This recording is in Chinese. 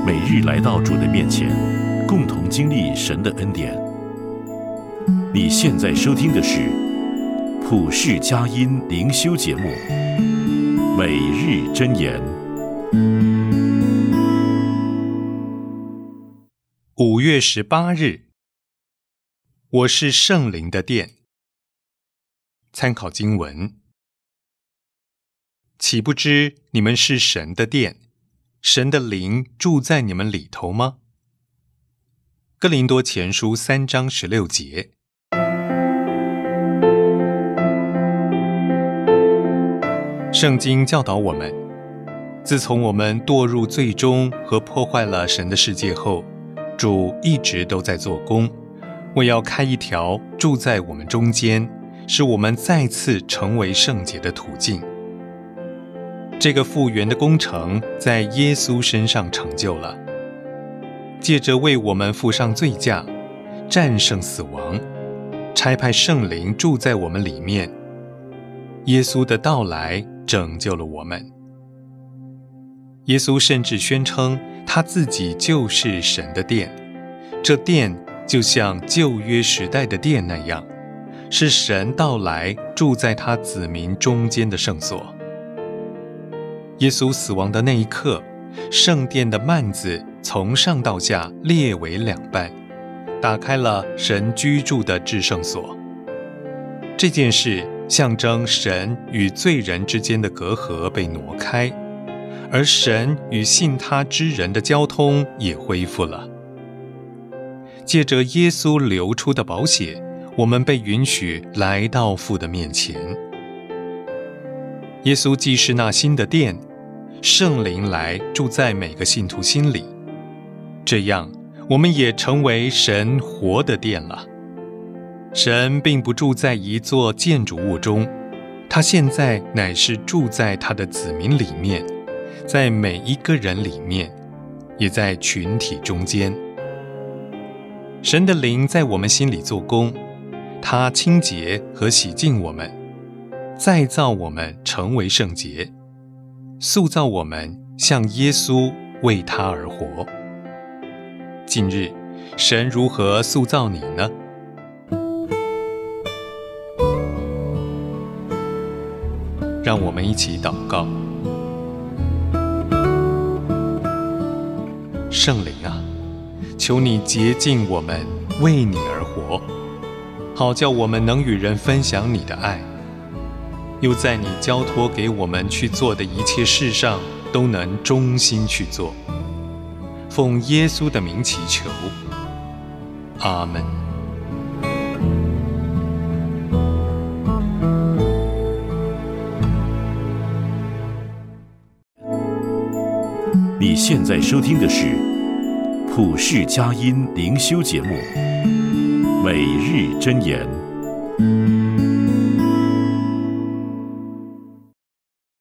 每日来到主的面前，共同经历神的恩典。你现在收听的是普世佳音灵修节目《每日箴言》。 5月18日，我是圣灵的殿。参考经文：岂不知你们是神的殿，神的灵住在你们里头吗？哥林多前书3章16节。圣经教导我们，自从我们堕入罪中和破坏了神的世界后，主一直都在做工，为要开一条住在我们中间，使我们再次成为圣洁的途径。这个复原的工程在耶稣身上成就了，借着为我们付上罪价，战胜死亡，差派圣灵住在我们里面。耶稣的到来拯救了我们。耶稣甚至宣称他自己就是神的殿，这殿就像旧约时代的殿那样，是神到来住在他子民中间的圣所。耶稣死亡的那一刻，圣殿的幔子从上到下裂为两半，打开了神居住的至圣所。这件事象征神与罪人之间的隔阂被挪开，而神与信他之人的交通也恢复了。借着耶稣流出的宝血，我们被允许来到父的面前。耶稣既是那新的殿，圣灵来住在每个信徒心里，这样我们也成为神活的殿了。神并不住在一座建筑物中，他现在乃是住在他的子民里面，在每一个人里面，也在群体中间。神的灵在我们心里做工，他清洁和洗净我们，再造我们成为圣洁，塑造我们像耶稣为他而活。近日，神如何塑造你呢？让我们一起祷告。圣灵啊，求你洁净我们，为你而活，好叫我们能与人分享你的爱，又在你交托给我们去做的一切事上都能忠心去做。奉耶稣的名祈求，阿们。 你现在收听的是普世佳音灵修节目《每日箴言》。